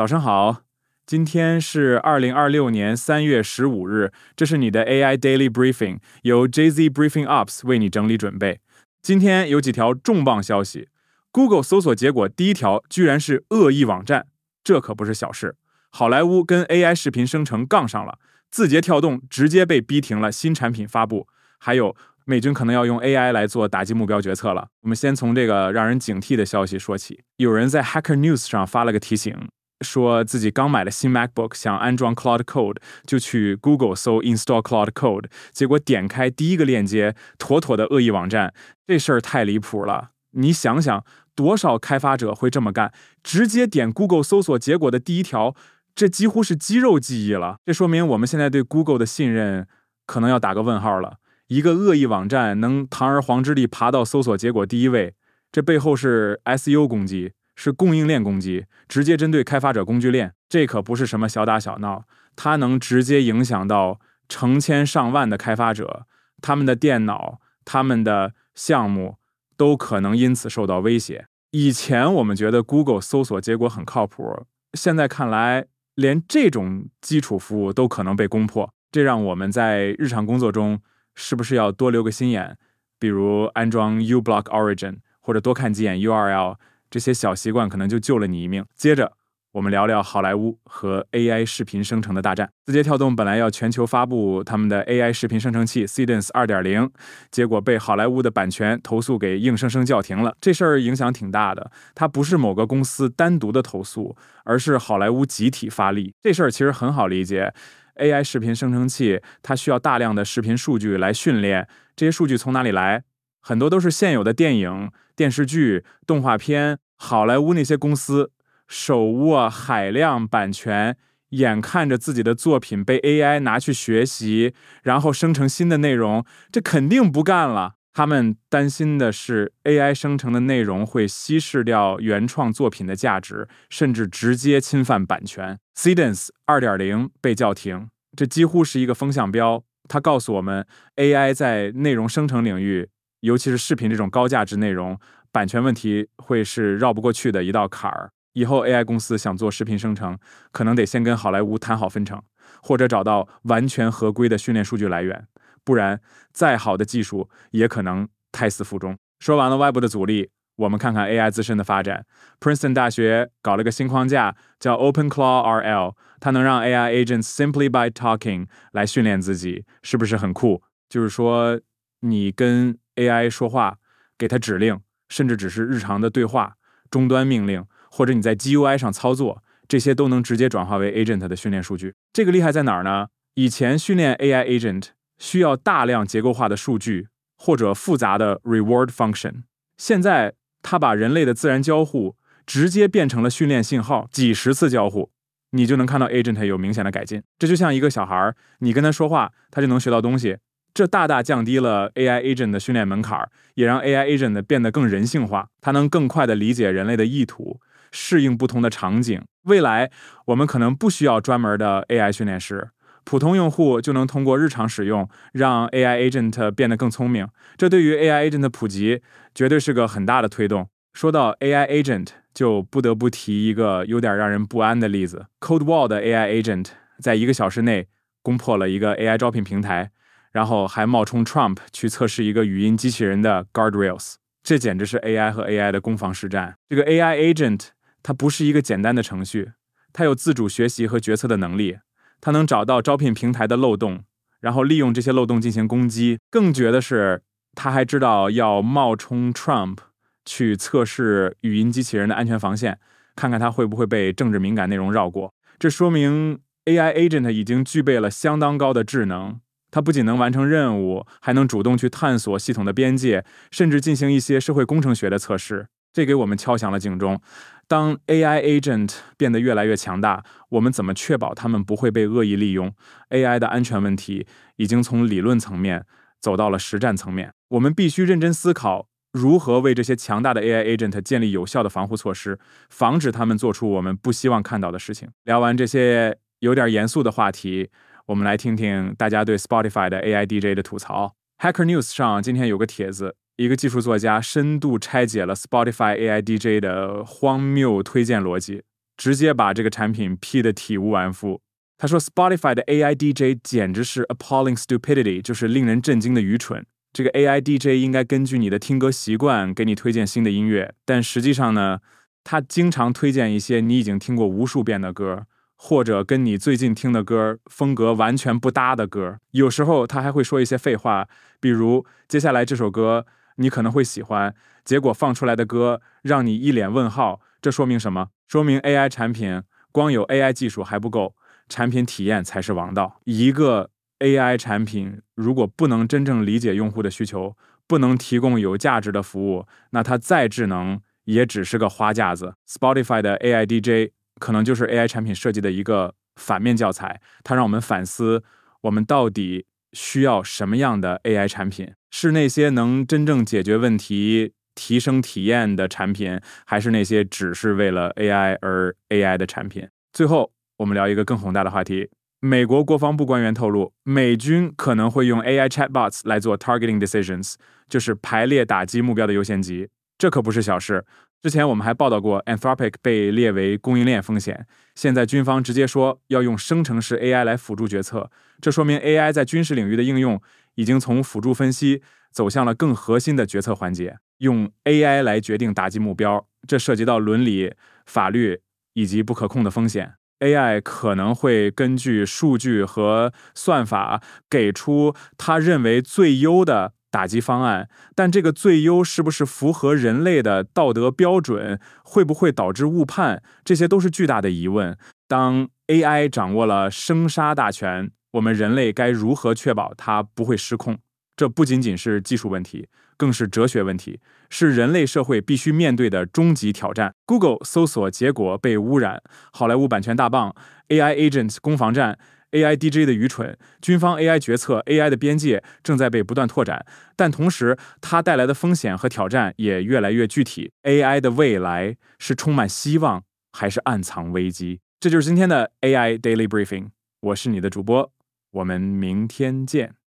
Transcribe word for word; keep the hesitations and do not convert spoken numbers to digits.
早上好，今天是二零二六年三月十五日，这是你的 A I Daily Briefing， 由 J Z Briefing Ops 为你整理准备。今天有几条重磅消息。Google 搜索结果第一条居然是恶意网站，这可不是小事。好莱坞跟 A I 视频生成杠上了，字节跳动直接被逼停了新产品发布，还有美军可能要用 A I 来做打击目标决策了。我们先从这个让人警惕的消息说起。有人在 Hacker News 上发了个提醒，说自己刚买了新 MacBook， 想安装 Cloud Code， 就去 Google 搜 Install Cloud Code， 结果点开第一个链接，妥妥的恶意网站。这事儿太离谱了，你想想多少开发者会这么干，直接点 Google 搜索结果的第一条，这几乎是肌肉记忆了。这说明我们现在对 Google 的信任可能要打个问号了。一个恶意网站能堂而皇之地爬到搜索结果第一位，这背后是 S E O 攻击，是供应链攻击，直接针对开发者工具链。这可不是什么小打小闹，它能直接影响到成千上万的开发者，他们的电脑，他们的项目都可能因此受到威胁。以前我们觉得 Google 搜索结果很靠谱，现在看来连这种基础服务都可能被攻破，这让我们在日常工作中是不是要多留个心眼，比如安装 uBlock Origin 或者多看几眼 U R L， 这些小习惯可能就救了你一命。接着我们聊聊好莱坞和 A I 视频生成的大战。字节跳动本来要全球发布他们的 A I 视频生成器 Cadence 二点零， 结果被好莱坞的版权投诉给硬生生叫停了。这事儿影响挺大的，它不是某个公司单独的投诉，而是好莱坞集体发力。这事儿其实很好理解， A I 视频生成器它需要大量的视频数据来训练，这些数据从哪里来？很多都是现有的电影、电视剧、动画片，好莱坞那些公司手握海量版权，眼看着自己的作品被 A I 拿去学习，然后生成新的内容，这肯定不干了。他们担心的是 A I 生成的内容会稀释掉原创作品的价值，甚至直接侵犯版权。 Cadence 二点零 被叫停，这几乎是一个风向标。它告诉我们 A I 在内容生成领域，尤其是视频这种高价值内容，版权问题会是绕不过去的一道坎儿。以后 A I 公司想做视频生成，可能得先跟好莱坞谈好分成，或者找到完全合规的训练数据来源，不然再好的技术也可能胎死腹中。说完了外部的阻力，我们看看 A I 自身的发展。 Princeton 大学搞了个新框架叫 OpenClaw R L， 它能让 A I agents simply by talking 来训练自己，是不是很酷？就是说你跟 A I 说话，给它指令，甚至只是日常的对话、终端命令，或者你在 G U I 上操作，这些都能直接转化为 agent 的训练数据。这个厉害在哪儿呢？以前训练 A I agent 需要大量结构化的数据或者复杂的 reward function， 现在它把人类的自然交互直接变成了训练信号，几十次交互，你就能看到 agent 有明显的改进。这就像一个小孩，你跟他说话，他就能学到东西，这大大降低了 A I agent 的训练门槛，也让 A I agent 变得更人性化，它能更快地理解人类的意图，适应不同的场景。未来我们可能不需要专门的 A I 训练师，普通用户就能通过日常使用让 A I agent 变得更聪明，这对于 A I agent 的普及绝对是个很大的推动。说到 A I agent， 就不得不提一个有点让人不安的例子。 CodeWall 的 A I agent 在一个小时内攻破了一个 A I 招聘平台，然后还冒充 Trump 去测试一个语音机器人的 Guardrails， 这简直是 A I 和 A I 的攻防实战。这个 A I agent 它不是一个简单的程序，它有自主学习和决策的能力，它能找到招聘平台的漏洞，然后利用这些漏洞进行攻击。更绝的是，它还知道要冒充 Trump 去测试语音机器人的安全防线，看看它会不会被政治敏感内容绕过。这说明 A I agent 已经具备了相当高的智能，它不仅能完成任务，还能主动去探索系统的边界，甚至进行一些社会工程学的测试。这给我们敲响了警钟。当 A I agent 变得越来越强大，我们怎么确保他们不会被恶意利用？ A I 的安全问题已经从理论层面走到了实战层面，我们必须认真思考如何为这些强大的 A I agent 建立有效的防护措施，防止他们做出我们不希望看到的事情。聊完这些有点严肃的话题，我们来听听大家对 Spotify 的 A I D J 的吐槽。 Hacker News 上今天有个帖子，一个技术作家深度拆解了 Spotify A I D J 的荒谬推荐逻辑。 直接把这个产品批得体无完肤。他说 Spotify 的 A I D J 简直是 appalling stupidity， 就是令人震惊的愚蠢。这个 A I D J 应该根据你的听歌习惯给你推荐新的音乐，但实际上呢，他经常推荐一些你已经听过无数遍的歌，或者跟你最近听的歌风格完全不搭的歌。有时候他还会说一些废话，比如接下来这首歌你可能会喜欢，结果放出来的歌让你一脸问号。这说明什么？说明 A I 产品光有 A I 技术还不够，产品体验才是王道。一个 A I 产品如果不能真正理解用户的需求，不能提供有价值的服务，那它再智能也只是个花架子。 Spotify 的 A I D J 可能就是 A I 产品设计的一个反面教材，它让我们反思我们到底需要什么样的 A I 产品，是那些能真正解决问题提升体验的产品，还是那些只是为了 A I 而 A I 的产品。最后我们聊一个更宏大的话题，美国国防部官员透露，美军可能会用 A I chatbots 来做 targeting decisions， 就是排列打击目标的优先级。这可不是小事。之前我们还报道过 Anthropic 被列为供应链风险，现在军方直接说要用生成式 A I 来辅助决策，这说明 A I 在军事领域的应用已经从辅助分析走向了更核心的决策环节。用 A I 来决定打击目标，这涉及到伦理、法律以及不可控的风险。A I 可能会根据数据和算法给出他认为最优的打击方案，但这个最优是不是符合人类的道德标准，会不会导致误判，这些都是巨大的疑问。当 A I 掌握了生杀大权，我们人类该如何确保它不会失控？这不仅仅是技术问题，更是哲学问题，是人类社会必须面对的终极挑战。 Google 搜索结果被污染，好莱坞版权大棒， A I agent 攻防战， A I D J 的愚蠢，军方 A I 决策， A I 的边界正在被不断拓展，但同时它带来的风险和挑战也越来越具体。 A I 的未来是充满希望还是暗藏危机？这就是今天的 A I Daily Briefing， 我是你的主播，我们明天见。